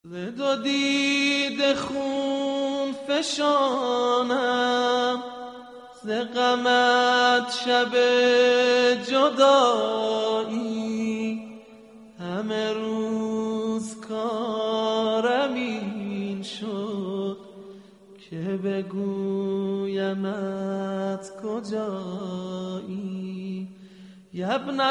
دو دید خون فشانم ز غمت شب جدایی، همه روز کارم این شد که بگویمت کجایی. یبن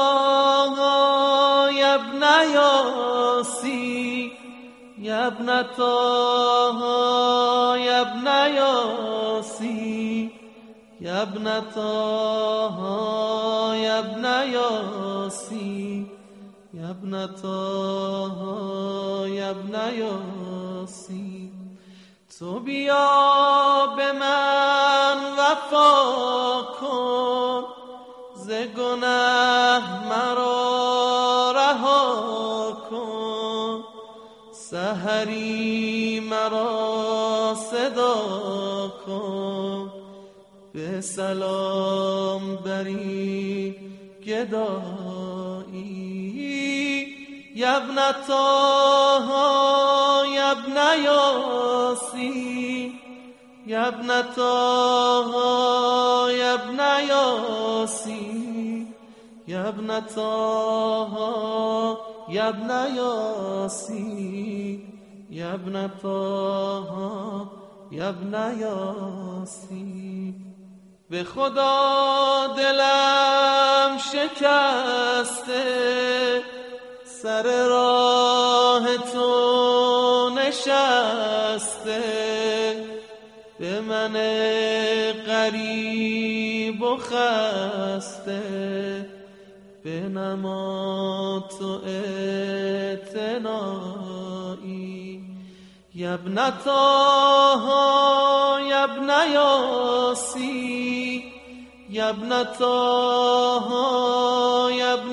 طه یبن یاسی، یبن طه یبن یاسی، یبن طه یبن یاسی، یبن طه یبن یاسی. تو بیا به من وفا کن، ز گناه مرا رها کن. سحری مرا صدا کن، به سلام بری گدایی. یبن طه یبن یاسی، یبن طه یبن یاسی، یبن طه یبن یاسی، یبن طه یبن یاسی. به خدا دلم شکسته، سر راه تو نشسته. به من غریب و خسته، بنما تو اعتنایی. یبن طه یبن یاسی، یبن طه یبن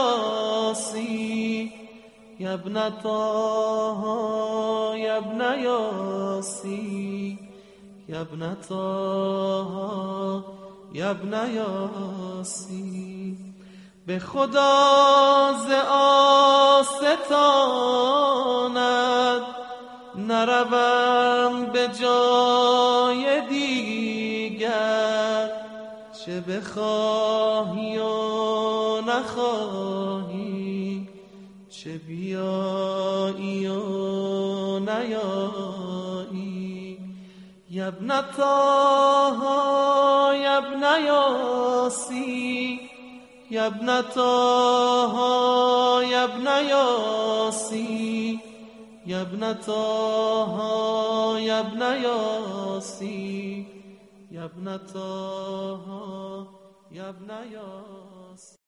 یاسی، یبن طه یبن یاسی، یبن طه یبن یاسی. به خدا ز آستانت نروم به جای دیگر، چه بخواهی و نخواهی، چه بیایی و نیایی. یبن طه یبن یاسی، یبن طه یبن یاسی، یبن طه یبن یاسی، یبن طه یبن یاسی.